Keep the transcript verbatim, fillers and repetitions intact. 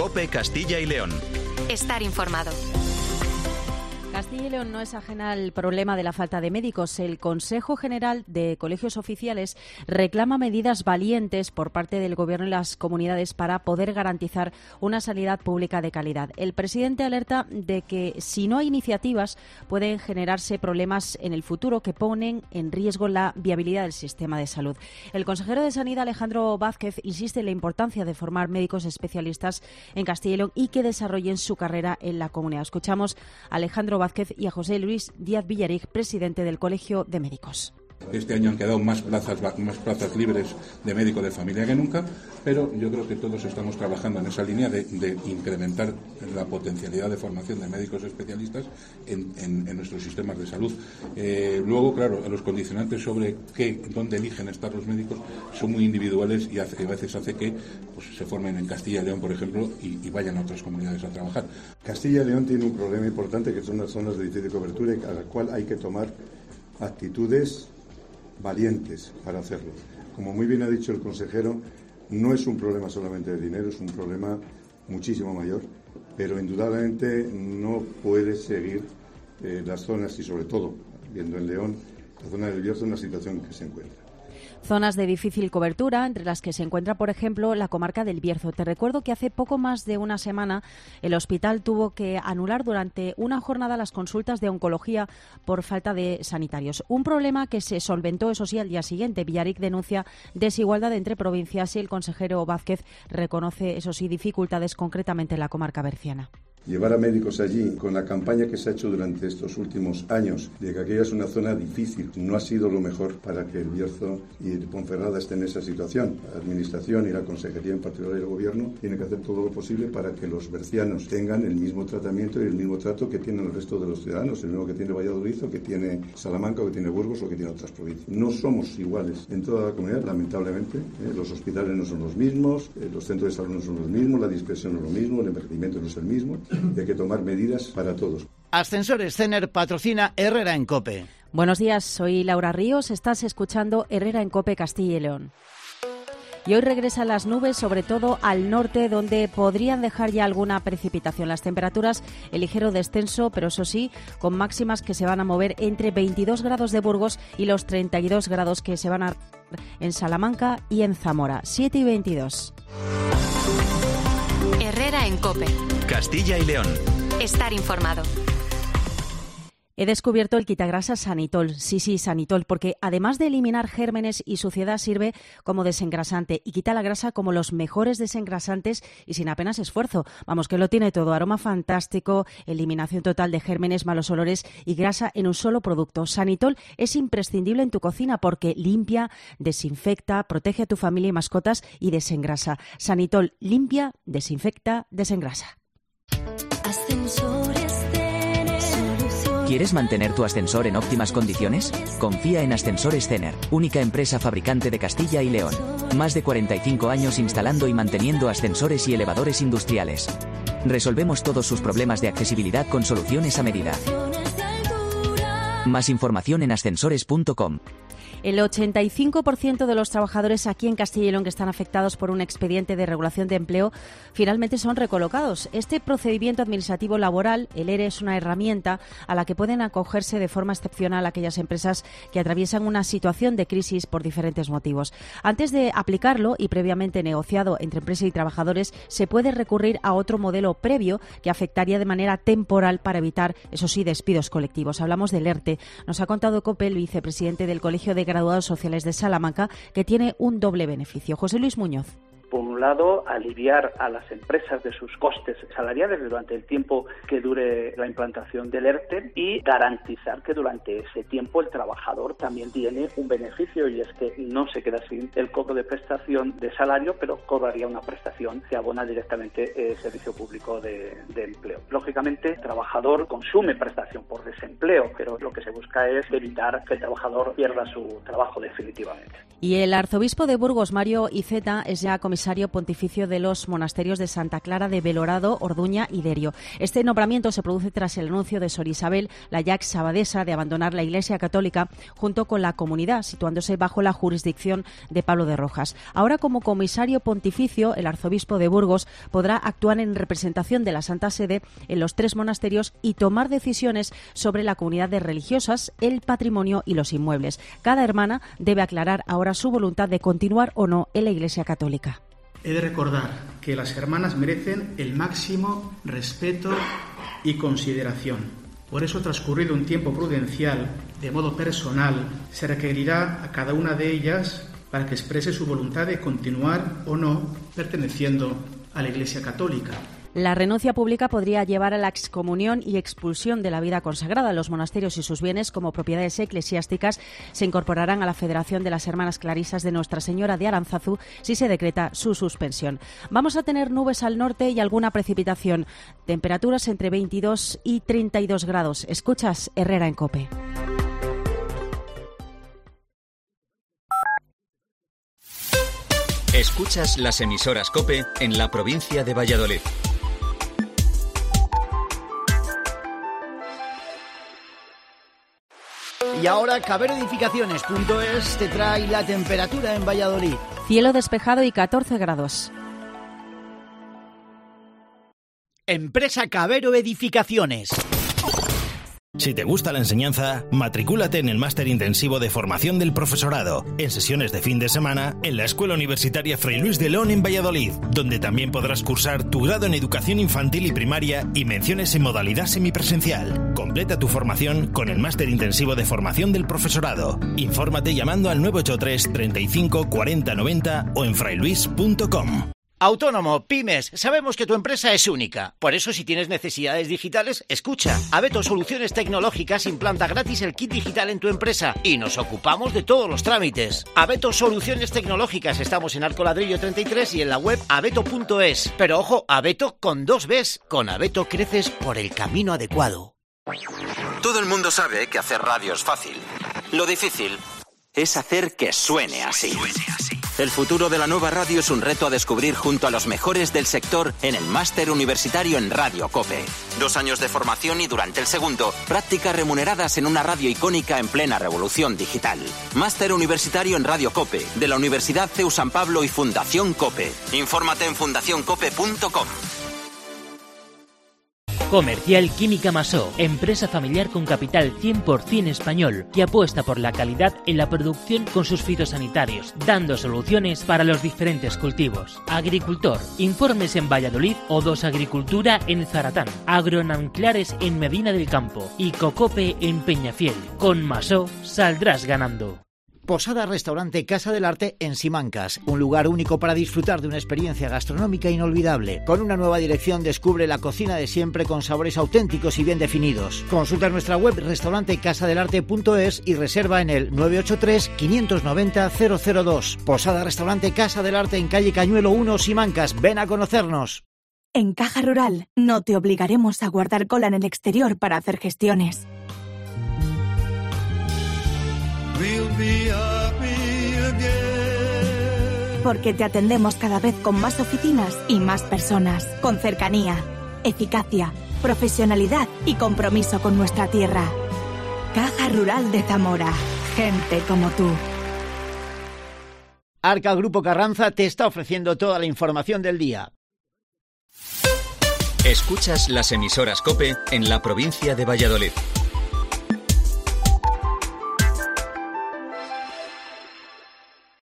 COPE Castilla y León. Estar informado. Castilla y León no es ajena al problema de la falta de médicos. El Consejo General de Colegios Oficiales reclama medidas valientes por parte del Gobierno y las comunidades para poder garantizar una sanidad pública de calidad. El presidente alerta de que si no hay iniciativas pueden generarse problemas en el futuro que ponen en riesgo la viabilidad del sistema de salud. El consejero de Sanidad, Alejandro Vázquez, insiste en la importancia de formar médicos especialistas en Castilla y León y que desarrollen su carrera en la comunidad. Escuchamos a Alejandro Vázquez y a José Luis Díaz Villarig, presidente del Colegio de Médicos. Este año han quedado más plazas, más plazas libres de médico de familia que nunca, pero yo creo que todos estamos trabajando en esa línea de, de incrementar la potencialidad de formación de médicos especialistas en, en, en nuestros sistemas de salud. Eh, luego, claro, los condicionantes sobre qué, dónde eligen estar los médicos son muy individuales y hace, a veces hace que pues, se formen en Castilla y León, por ejemplo, y, y vayan a otras comunidades a trabajar. Castilla y León tiene un problema importante que son las zonas de difícil cobertura y a la cual hay que tomar actitudes valientes para hacerlo. Como muy bien ha dicho el consejero, no es un problema solamente de dinero, es un problema muchísimo mayor, pero indudablemente no puede seguir eh, las zonas y sobre todo, viendo en León, la zona del Bierzo en la situación que se encuentra. Zonas de difícil cobertura, entre las que se encuentra, por ejemplo, la comarca del Bierzo. Te recuerdo que hace poco más de una semana el hospital tuvo que anular durante una jornada las consultas de oncología por falta de sanitarios. Un problema que se solventó, eso sí, al día siguiente. Villarig denuncia desigualdad entre provincias y el consejero Vázquez reconoce, eso sí, dificultades concretamente en la comarca berciana. Llevar a médicos allí, con la campaña que se ha hecho durante estos últimos años, de que aquella es una zona difícil, no ha sido lo mejor para que el Bierzo y el Ponferrada estén en esa situación. La Administración y la Consejería en particular y el Gobierno tienen que hacer todo lo posible para que los bercianos tengan el mismo tratamiento y el mismo trato que tienen el resto de los ciudadanos, el mismo que tiene Valladolid o que tiene Salamanca o que tiene Burgos o que tiene otras provincias. No somos iguales en toda la comunidad, lamentablemente. ¿eh? Los hospitales no son los mismos, eh, los centros de salud no son los mismos, la dispersión no es lo mismo, el envejecimiento no es el mismo. Y hay que tomar medidas para todos. Ascensores Cener patrocina Herrera en COPE. Buenos días, soy Laura Ríos. Estás escuchando Herrera en COPE Castilla y León. Y hoy regresan las nubes, sobre todo al norte, donde podrían dejar ya alguna precipitación. Las temperaturas, el ligero descenso, pero eso sí, con máximas que se van a mover entre veintidós grados de Burgos y los treinta y dos grados que se van a en Salamanca y en Zamora. siete y veintidós. Herrera en COPE. Castilla y León. Estar informado. He descubierto el quitagrasa Sanitol. Sí, sí, Sanitol, porque además de eliminar gérmenes y suciedad, sirve como desengrasante y quita la grasa como los mejores desengrasantes y sin apenas esfuerzo. Vamos, que lo tiene todo. Aroma fantástico, eliminación total de gérmenes, malos olores y grasa en un solo producto. Sanitol es imprescindible en tu cocina porque limpia, desinfecta, protege a tu familia y mascotas y desengrasa. Sanitol limpia, desinfecta, desengrasa. ¿Quieres mantener tu ascensor en óptimas condiciones? Confía en Ascensores Cener, única empresa fabricante de Castilla y León. Más de cuarenta y cinco años instalando y manteniendo ascensores y elevadores industriales. Resolvemos todos sus problemas de accesibilidad con soluciones a medida. Más información en ascensores punto com. El ochenta y cinco por ciento de los trabajadores aquí en Castilla y León que están afectados por un expediente de regulación de empleo finalmente son recolocados. Este procedimiento administrativo laboral, el ERE, es una herramienta a la que pueden acogerse de forma excepcional aquellas empresas que atraviesan una situación de crisis por diferentes motivos. Antes de aplicarlo y previamente negociado entre empresa y trabajadores, se puede recurrir a otro modelo previo que afectaría de manera temporal para evitar, eso sí, despidos colectivos. Hablamos del ERTE. Nos ha contado COPE el vicepresidente del Colegio de Graduados Sociales de Salamanca, que tiene un doble beneficio. José Luis Muñoz. Por un lado, aliviar a las empresas de sus costes salariales durante el tiempo que dure la implantación del ERTE y garantizar que durante ese tiempo el trabajador también tiene un beneficio, y es que no se queda sin el cobro de prestación de salario, pero cobraría una prestación que abona directamente el Servicio Público de, de Empleo. Lógicamente, el trabajador consume prestación por desempleo, pero lo que se busca es evitar que el trabajador pierda su trabajo definitivamente. Y el arzobispo de Burgos, Mario Iceta, es ya comisario pontificio de los monasterios de Santa Clara de Belorado, Orduña y Derio. Este nombramiento se produce tras el anuncio de Sor Isabel Layax Abadesa de abandonar la Iglesia Católica junto con la comunidad, situándose bajo la jurisdicción de Pablo de Rojas. Ahora, como comisario pontificio, el arzobispo de Burgos podrá actuar en representación de la Santa Sede en los tres monasterios y tomar decisiones sobre la comunidad de religiosas, el patrimonio y los inmuebles. Cada hermana debe aclarar ahora su voluntad de continuar o no en la Iglesia Católica. He de recordar que las hermanas merecen el máximo respeto y consideración. Por eso, transcurrido un tiempo prudencial, de modo personal, se requerirá a cada una de ellas para que exprese su voluntad de continuar o no perteneciendo a la Iglesia Católica. La renuncia pública podría llevar a la excomunión y expulsión de la vida consagrada. Los monasterios y sus bienes, como propiedades eclesiásticas, se incorporarán a la Federación de las Hermanas Clarisas de Nuestra Señora de Aránzazu si se decreta su suspensión. Vamos a tener nubes al norte y alguna precipitación. Temperaturas entre veintidós y treinta y dos grados. Escuchas Herrera en COPE. Escuchas las emisoras COPE en la provincia de Valladolid. Y ahora Cabero Edificaciones punto es te trae la temperatura en Valladolid. Cielo despejado y catorce grados. Empresa Cabero Edificaciones. Si te gusta la enseñanza, matricúlate en el Máster Intensivo de Formación del Profesorado, en sesiones de fin de semana, en la Escuela Universitaria Fray Luis de León en Valladolid, donde también podrás cursar tu grado en Educación Infantil y Primaria y menciones en modalidad semipresencial. Completa tu formación con el Máster Intensivo de Formación del Profesorado. Infórmate llamando al nueve ocho tres, treinta y cinco, cuarenta, noventa o en frailuis punto com. Autónomo, pymes, sabemos que tu empresa es única. Por eso, si tienes necesidades digitales, escucha. Abeto Soluciones Tecnológicas implanta gratis el kit digital en tu empresa y nos ocupamos de todos los trámites. Abeto Soluciones Tecnológicas, estamos en Arco Ladrillo treinta y tres y en la web abeto punto es. Pero ojo, Abeto con dos Bs. Con Abeto creces por el camino adecuado. Todo el mundo sabe que hacer radio es fácil. Lo difícil es hacer que suene así. El futuro de la nueva radio es un reto a descubrir junto a los mejores del sector en el Máster Universitario en Radio COPE. Dos años de formación y durante el segundo, prácticas remuneradas en una radio icónica en plena revolución digital. Máster Universitario en Radio COPE, de la Universidad C E U San Pablo y Fundación COPE. Infórmate en fundación cope punto com. Comercial Química Masó, empresa familiar con capital cien por ciento español, que apuesta por la calidad en la producción con sus fitosanitarios, dando soluciones para los diferentes cultivos. Agricultor, informes en Valladolid o Dos Agricultura en Zaratán, Agronanclares en Medina del Campo y Cocope en Peñafiel. Con Masó saldrás ganando. Posada Restaurante Casa del Arte en Simancas, un lugar único para disfrutar de una experiencia gastronómica inolvidable. Con una nueva dirección descubre la cocina de siempre con sabores auténticos y bien definidos. Consulta nuestra web restaurante casa del arte punto es y reserva en el nueve ocho tres, quinientos noventa, cero cero dos. Posada Restaurante Casa del Arte en calle Cañuelo uno, Simancas. Ven a conocernos. En Caja Rural no te obligaremos a guardar cola en el exterior para hacer gestiones. Porque te atendemos cada vez con más oficinas y más personas, con cercanía, eficacia, profesionalidad y compromiso con nuestra tierra. Caja Rural de Zamora, gente como tú. Arca Grupo Carranza te está ofreciendo toda la información del día. Escuchas las emisoras COPE en la provincia de Valladolid.